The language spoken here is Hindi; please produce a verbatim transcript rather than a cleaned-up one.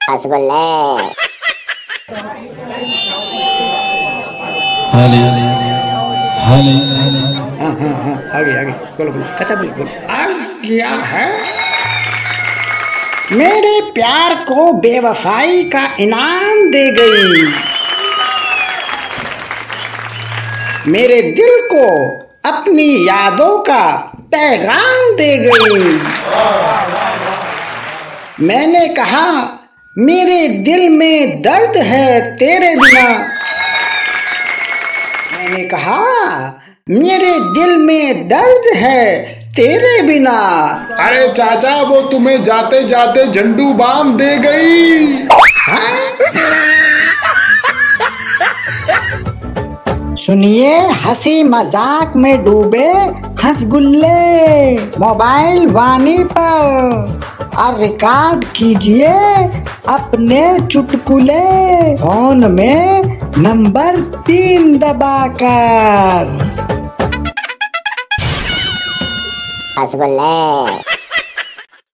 रसगुल्ले। हाले हाले हाँ हाँ हाँ आगे आगे बोलो बोलो चाचा बोलो बोलो। अर्ज किया है मेरे प्यार को बेवफाई का इनाम दे गई, मेरे दिल को अपनी यादों का पैगाम दे गई। मैंने कहा मेरे दिल में दर्द है तेरे बिना, मैंने कहा मेरे दिल में दर्द है तेरे बिना। अरे चाचा वो तुम्हें जाते जाते झंडू बाम दे गई। सुनिए हंसी मजाक में डूबे हंसगुल्ले, मोबाइल वाणी पर और रिकॉर्ड कीजिए अपने चुटकुले, फोन में नंबर तीन दबाकर। रसगुल्ले।